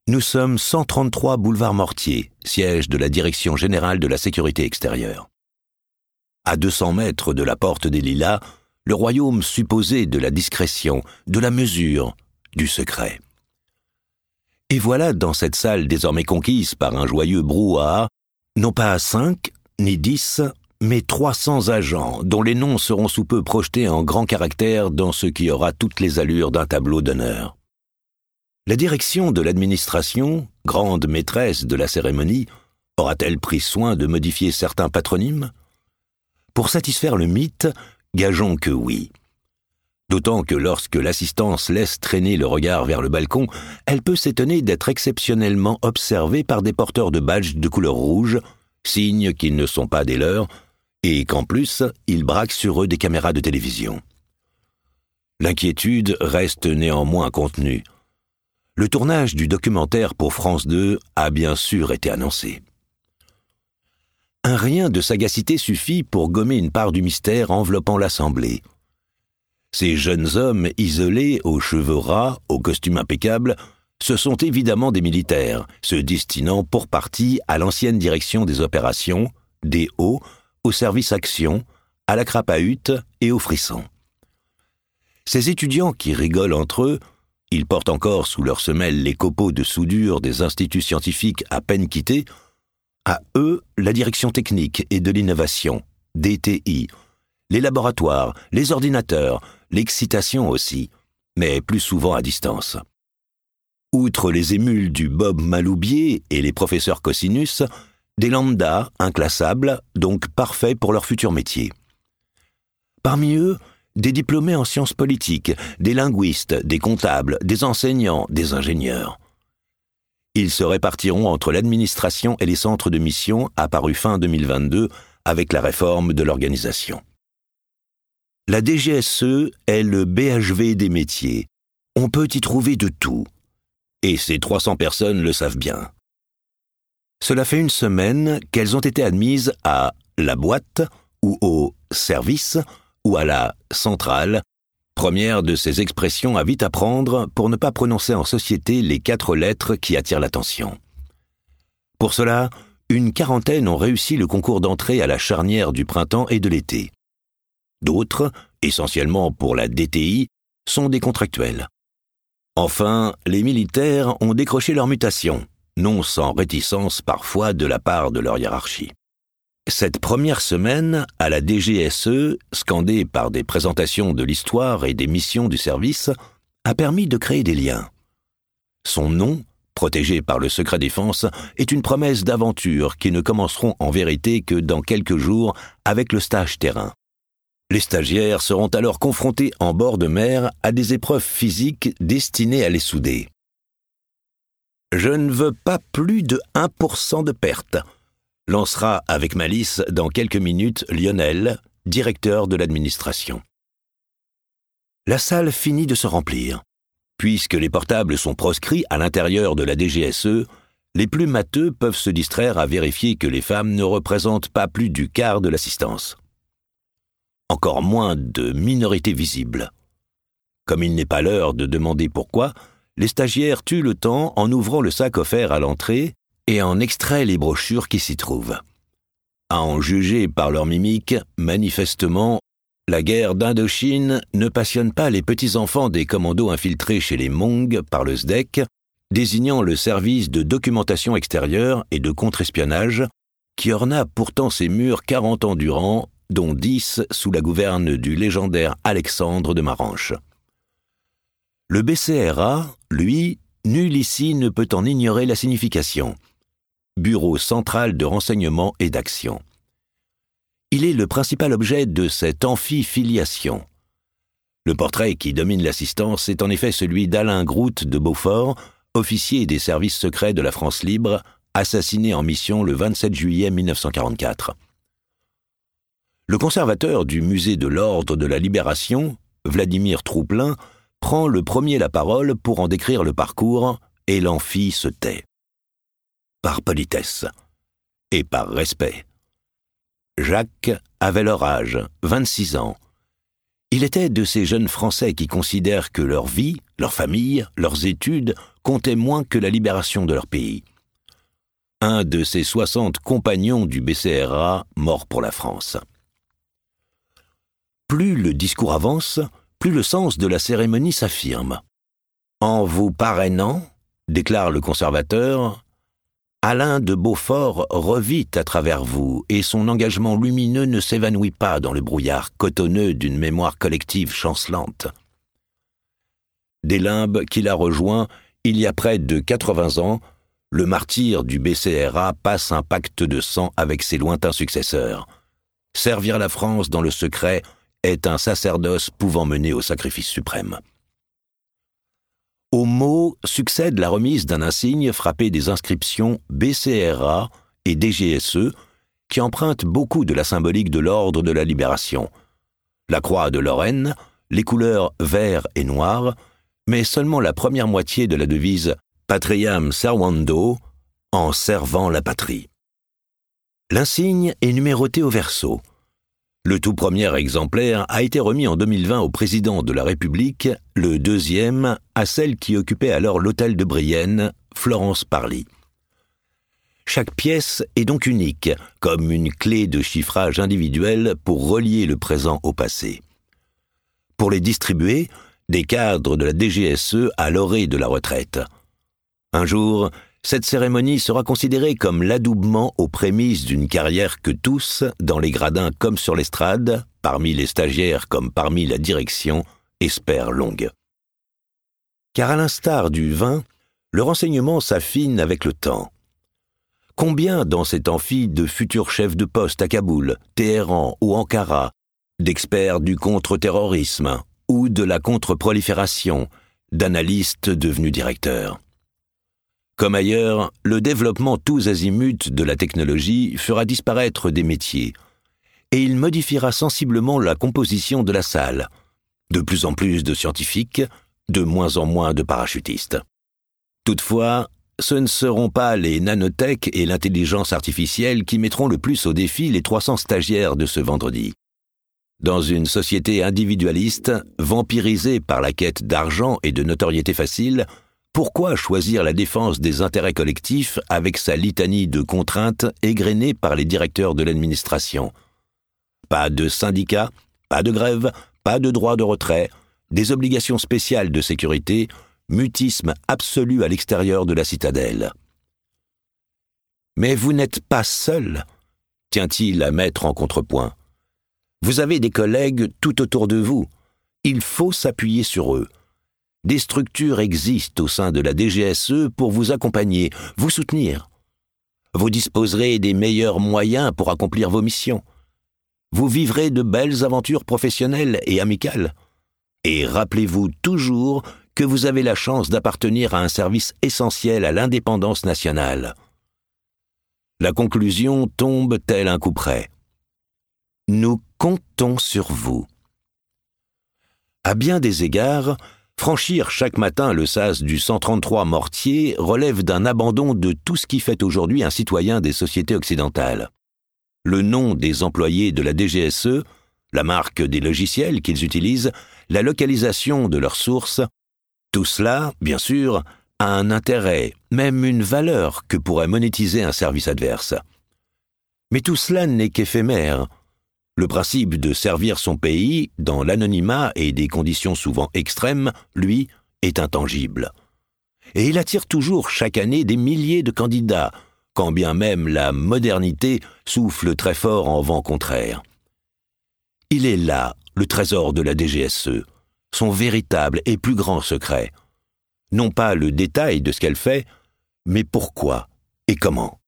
Nous sommes 133 boulevard Mortier, siège de la Direction générale de la sécurité extérieure. À 200 mètres de la porte des Lilas, le royaume supposé de la discrétion, de la mesure, du secret. Et voilà dans cette salle désormais conquise par un joyeux brouhaha, non pas 5 ni 10, mais 300 agents dont les noms seront sous peu projetés en grands caractères dans ce qui aura toutes les allures d'un tableau d'honneur. La direction de l'administration, grande maîtresse de la cérémonie, aura-t-elle pris soin de modifier certains patronymes ? Pour satisfaire le mythe, gageons que oui. D'autant que lorsque l'assistance laisse traîner le regard vers le balcon, elle peut s'étonner d'être exceptionnellement observée par des porteurs de badges de couleur rouge, signe qu'ils ne sont pas des leurs, et qu'en plus, ils braquent sur eux des caméras de télévision. L'inquiétude reste néanmoins contenue. Le tournage du documentaire pour France 2 a bien sûr été annoncé. Un rien de sagacité suffit pour gommer une part du mystère enveloppant l'Assemblée. Ces jeunes hommes isolés, aux cheveux ras, aux costumes impeccables, ce sont évidemment des militaires, se destinant pour partie à l'ancienne direction des opérations, des hauts, au service action, à la crapahute et au frisson. Ces étudiants qui rigolent entre eux, ils portent encore sous leurs semelles les copeaux de soudure des instituts scientifiques à peine quittés, à eux la direction technique et de l'innovation, DTI, les laboratoires, les ordinateurs, l'excitation aussi, mais plus souvent à distance. Outre les émules du Bob Maloubier et les professeurs Cosinus, des lambdas inclassables, donc parfaits pour leur futur métier. Parmi eux, des diplômés en sciences politiques, des linguistes, des comptables, des enseignants, des ingénieurs. Ils se répartiront entre l'administration et les centres de mission apparus fin 2022 avec la réforme de l'organisation. La DGSE est le BHV des métiers. On peut y trouver de tout. Et ces 300 personnes le savent bien. Cela fait une semaine qu'elles ont été admises à la boîte ou au service ou à la centrale, première de ces expressions à vite apprendre pour ne pas prononcer en société les 4 lettres qui attirent l'attention. Pour cela, une quarantaine ont réussi le concours d'entrée à la charnière du printemps et de l'été. D'autres, essentiellement pour la DTI, sont des contractuels. Enfin, les militaires ont décroché leur mutation, non sans réticence parfois de la part de leur hiérarchie. Cette première semaine, à la DGSE, scandée par des présentations de l'histoire et des missions du service, a permis de créer des liens. Son nom, protégé par le secret défense, est une promesse d'aventure qui ne commenceront en vérité que dans quelques jours avec le stage terrain. Les stagiaires seront alors confrontés en bord de mer à des épreuves physiques destinées à les souder. « Je ne veux pas plus de 1% de perte », lancera avec malice dans quelques minutes Lionel, directeur de l'administration. La salle finit de se remplir. Puisque les portables sont proscrits à l'intérieur de la DGSE, les plus matheux peuvent se distraire à vérifier que les femmes ne représentent pas plus du quart de l'assistance. Encore moins de minorités visibles. Comme il n'est pas l'heure de demander pourquoi, les stagiaires tuent le temps en ouvrant le sac offert à l'entrée et en extrait les brochures qui s'y trouvent. À en juger par leur mimique, manifestement, la guerre d'Indochine ne passionne pas les petits-enfants des commandos infiltrés chez les Hmong par le SDEC, désignant le service de documentation extérieure et de contre-espionnage, qui orna pourtant ses murs 40 ans durant, dont 10 sous la gouverne du légendaire Alexandre de Maranche. Le BCRA, lui, nul ici ne peut en ignorer la signification. Bureau central de renseignement et d'action. Il est le principal objet de cette amphifiliation. Le portrait qui domine l'assistance est en effet celui d'Alain Grout de Beaufort, officier des services secrets de la France libre, assassiné en mission le 27 juillet 1944. Le conservateur du musée de l'Ordre de la Libération, Vladimir Trouplin, prend le premier la parole pour en décrire le parcours et l'amphi se tait. Par politesse et par respect. Jacques avait leur âge, 26 ans. Il était de ces jeunes Français qui considèrent que leur vie, leur famille, leurs études comptait moins que la libération de leur pays. Un de ses 60 compagnons du BCRA mort pour la France. Plus le discours avance, plus le sens de la cérémonie s'affirme. « En vous parrainant, déclare le conservateur, Alain de Beaufort revit à travers vous et son engagement lumineux ne s'évanouit pas dans le brouillard cotonneux d'une mémoire collective chancelante. » Des limbes qu'il a rejoint il y a près de 80 ans, le martyr du BCRA passe un pacte de sang avec ses lointains successeurs. Servir la France dans le secret est un sacerdoce pouvant mener au sacrifice suprême. Au mot succède la remise d'un insigne frappé des inscriptions BCRA et DGSE qui empruntent beaucoup de la symbolique de l'ordre de la libération. La croix de Lorraine, les couleurs vert et noir, mais seulement la première moitié de la devise Patriam Servando, en servant la patrie. L'insigne est numéroté au verso. Le tout premier exemplaire a été remis en 2020 au président de la République, le deuxième à celle qui occupait alors l'hôtel de Brienne, Florence Parly. Chaque pièce est donc unique, comme une clé de chiffrage individuelle pour relier le présent au passé. Pour les distribuer, des cadres de la DGSE à l'orée de la retraite. Un jour, cette cérémonie sera considérée comme l'adoubement aux prémices d'une carrière que tous, dans les gradins comme sur l'estrade, parmi les stagiaires comme parmi la direction, espèrent longue. Car à l'instar du vin, le renseignement s'affine avec le temps. Combien dans cet amphi de futurs chefs de poste à Kaboul, Téhéran ou Ankara, d'experts du contre-terrorisme ou de la contre-prolifération, d'analystes devenus directeurs. Comme ailleurs, le développement tous azimuts de la technologie fera disparaître des métiers, et il modifiera sensiblement la composition de la salle. De plus en plus de scientifiques, de moins en moins de parachutistes. Toutefois, ce ne seront pas les nanotech et l'intelligence artificielle qui mettront le plus au défi les 300 stagiaires de ce vendredi. Dans une société individualiste, vampirisée par la quête d'argent et de notoriété facile, pourquoi choisir la défense des intérêts collectifs avec sa litanie de contraintes égrenées par les directeurs de l'administration? Pas de syndicats, pas de grève, pas de droit de retrait, des obligations spéciales de sécurité, mutisme absolu à l'extérieur de la citadelle. Mais vous n'êtes pas seul, tient-il à mettre en contrepoint. Vous avez des collègues tout autour de vous. Il faut s'appuyer sur eux. Des structures existent au sein de la DGSE pour vous accompagner, vous soutenir. Vous disposerez des meilleurs moyens pour accomplir vos missions. Vous vivrez de belles aventures professionnelles et amicales. Et rappelez-vous toujours que vous avez la chance d'appartenir à un service essentiel à l'indépendance nationale. La conclusion tombe tel un coup près. Nous comptons sur vous. À bien des égards, franchir chaque matin le sas du 133 Mortier relève d'un abandon de tout ce qui fait aujourd'hui un citoyen des sociétés occidentales. Le nom des employés de la DGSE, la marque des logiciels qu'ils utilisent, la localisation de leurs sources, tout cela, bien sûr, a un intérêt, même une valeur que pourrait monétiser un service adverse. Mais tout cela n'est qu'éphémère. Le principe de servir son pays, dans l'anonymat et des conditions souvent extrêmes, lui, est intangible. Et il attire toujours chaque année des milliers de candidats, quand bien même la modernité souffle très fort en vent contraire. Il est là, le trésor de la DGSE, son véritable et plus grand secret. Non pas le détail de ce qu'elle fait, mais pourquoi et comment.